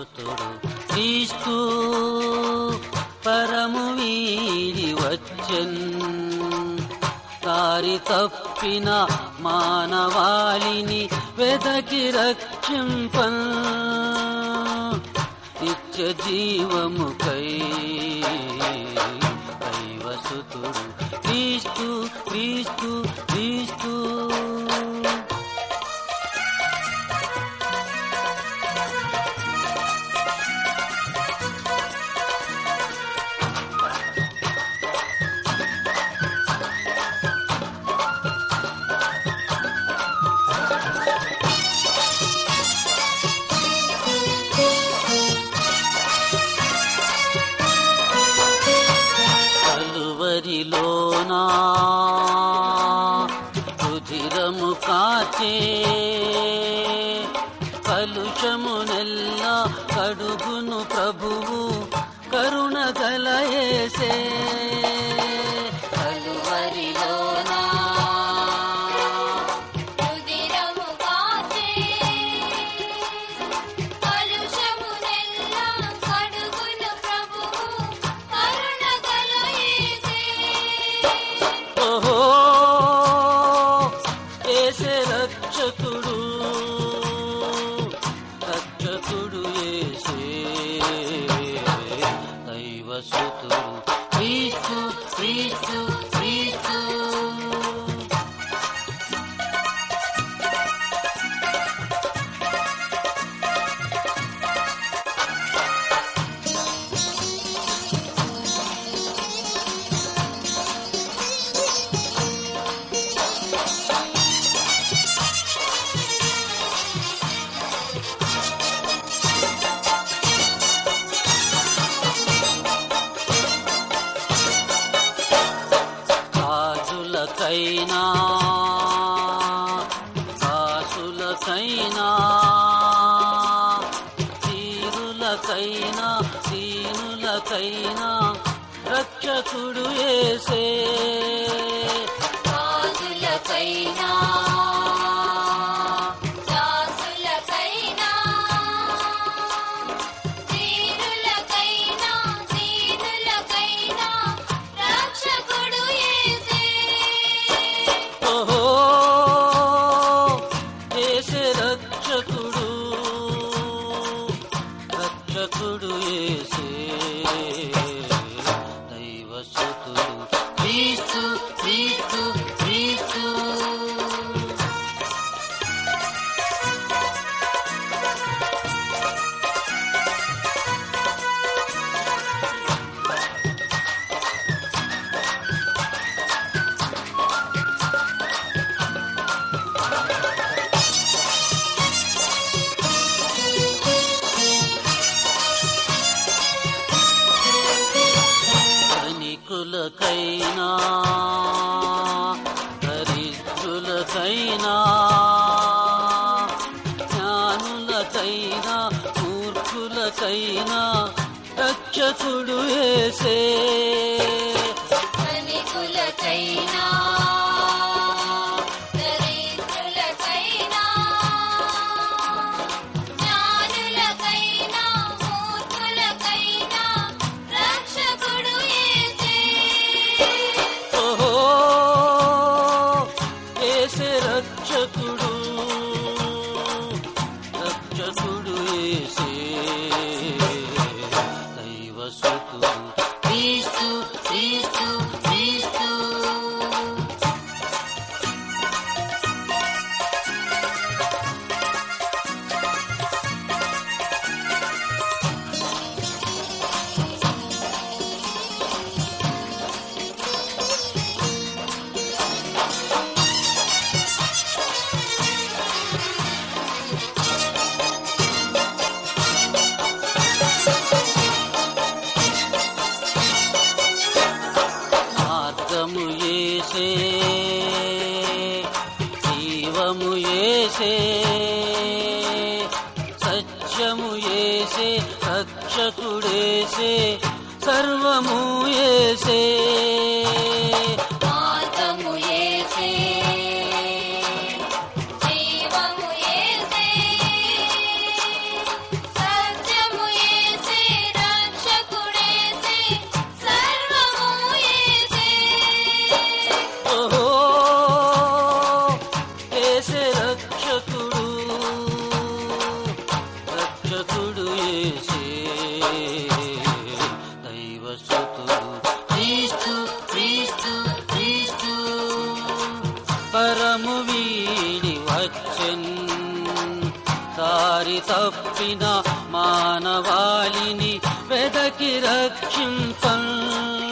సుతుడు క్రీస్తు పరము వీడి వచ్చెన్. దారి తప్పిన మానవాళిని వెదకి రక్షింపన్. నిత్య జీవముకై దైవసుతుడు క్రీస్తు క్రీస్తు క్రీస్తు. కలువరిలోనా రుధిరము కాచే కలుషమునెల్లా కడుగును ప్రభువు కరుణ గల యేసే. కలువరిలోనా రుధిరము కాచే కలుషమునెల్లా కడుగును ప్రభువు కరుణ గల యేసే. ఓహో యేసే రక్షకుడు రక్షకుడు యేసే దైవసుతుడు క్రీస్తు క్రీస్తు క్రీస్తు. రాజులకైనా దాసులకైనా తీరులకైనా దీనులకైనా రక్షకుడు యేసే. రాజులకైనా దాసులకైనా తీరులకైనా దీనులకైనా రక్షకుడు యేసే. ఓహో యేసే రక్షకుడు రక్షకుడు యేసే దైవసుతుడు క్రీస్తు క్రీస్తు క్రీస్తు. ధనికులకైనా దరిద్రులకైనా జ్ఞానులకైనా మూర్ఖులకైనా రక్షకుడు యేసే. ధనికులకైనా దరిద్రులకైనా జ్ఞానులకైనా మూర్ఖులకైనా రక్షకుడు యేసే. ఓహో యేసే రక్షకుడు రక్షకుడు యేసే దైవసుతుడు క్రీస్తు క్రీస్తు క్రీస్తు. మార్గము యేసే జీవము యేసే సత్యము యేసే రక్షకుడేసే సర్వము యేసే. మార్గము యేసే జీవము యేసే సత్యము యేసే దైవసుతుడు క్రీస్తు క్రీస్తు క్రీస్తు పరము వీడి వచ్చెన్ దారి తప్పిన మానవాళిని వెదకి రక్షింపన్